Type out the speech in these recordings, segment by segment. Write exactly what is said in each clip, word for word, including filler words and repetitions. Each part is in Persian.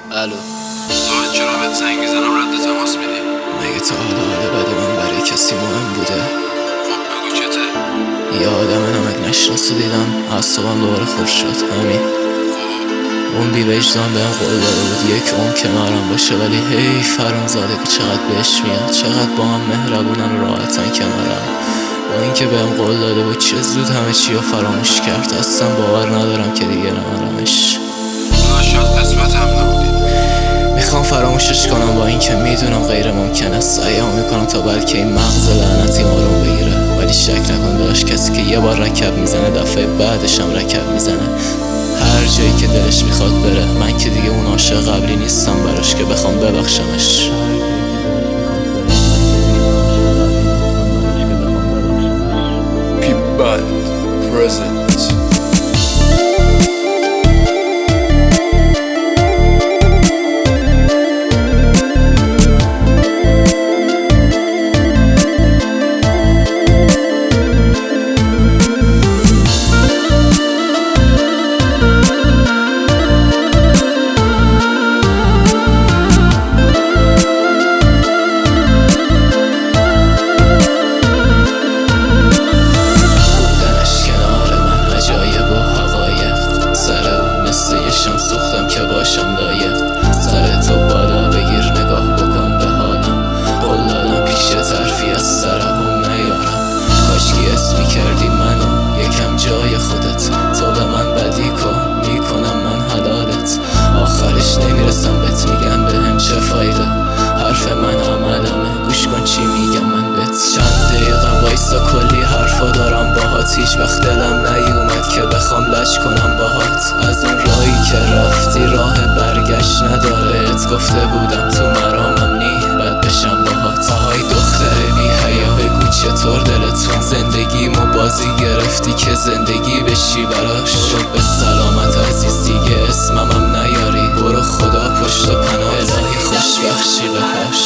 الو ساعت چرا بهت زنگ میزنم رد تماس میدی؟ مگه تا حالا حال بد من برای کسی مهم بوده؟ خب بگو چته؟ یه آدم نمک نشناسی دیدم اعصابم دوباره خورد شد. همین اون بی وجدان بهم قول داده بود یک عمر کنارم باشه، ولی هی فرام زاده که چقدر بهش میاد، چقدر با هم مهربونن و راحتن کنارم. با اینکه بهم قول داده بود چه زود همه چی رو فراموش کرد، اصلا باور ندارم که دیگه نمارمش. شاید قسمت هم نبودید. میخوام فراموشش کنم با اینکه میدونم غیر ممکن است. سعیم میکنم تا بلکه این مغز لعنتی آروم بگیره، ولی شک نکن داشت کسی که یه بار رکب میزنه دفعه بعدش هم رکب میزنه. هر جایی که دلش میخواد بره، من که دیگه اون عاشق قبلی نیستم براش که بخوام ببخشمش. P-Bud Present. سوختم که باشم لایق، سر تو بالا بگیر نگاه بکن به حالم. قول دادم پیش طرفی از سرم نیارم، کاشکی اسمی کردی منو یکم جای خودت. تو به من بدی کن میکنم من حلالت، آخرش نمیرسم بهت میگم بهم چه فایده. حرف من عملمه، گوش کن چی میگم من بهت. چند دقیقه وایسا کلی حرفا دارم باهات، هیچ وقت دلم نیومد که بخوام لج کنم باهات. از اون راهی که رفتی راه برگشت نداره، ات گفته بودم تو مرامم نی بد بشم باهات. آهای دختر بی حیا بگو چطور دلتون، زندگیمو بازی گرفتی که زندگی بشی براش. برو به سلامت عزیز دیگه اسممم نیاری، برو خدا پشت و پناه الهی خوش بخشی بهش.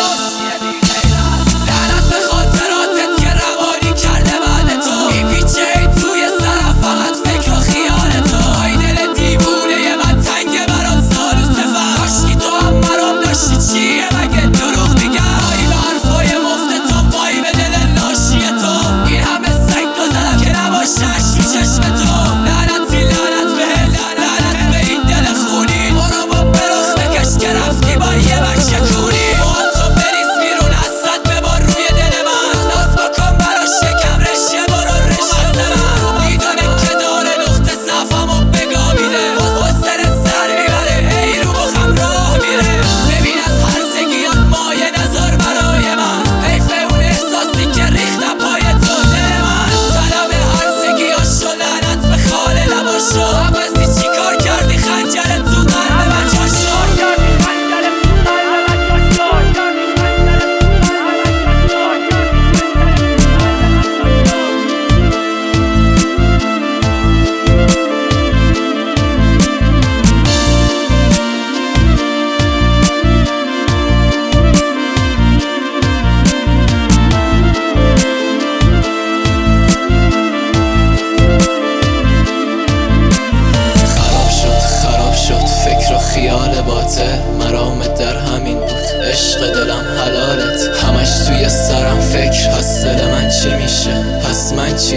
مرامت در همین بود، عشق دلم حلالت. همش توی سرم فکر هست دل من چی میشه، پس من چی؟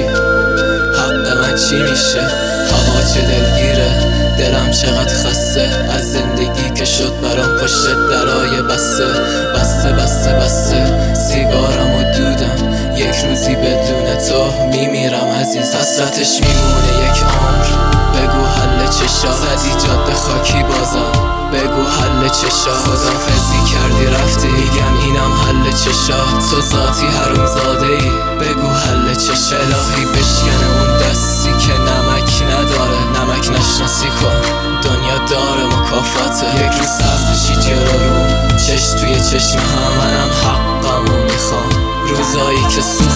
حق من چی میشه؟ هوا چه دلگیره، دلم چقدر خسته از زندگی که شد برام پشت درای بسته. بسته بسته بسته سیگارم و دودم، یک روزی بدون تو میمیرم عزیز. حسرتش میمونه یک عمر، بگو حل چشا زدی جاده خاکی بازم، بگو حل چشا. خدافزی کردی رفتی، میگم اینم حل چشا. تو ذاتی حروم زاده ای، بگو حل چشا. الهی بشکنه اون دستی که نمک نداره، نمک نشناسی کن دنیا داره مکافاته. یک روز سبزشی جلو رو چش توی چشم هم، منم حقمو میخوام. روزایی که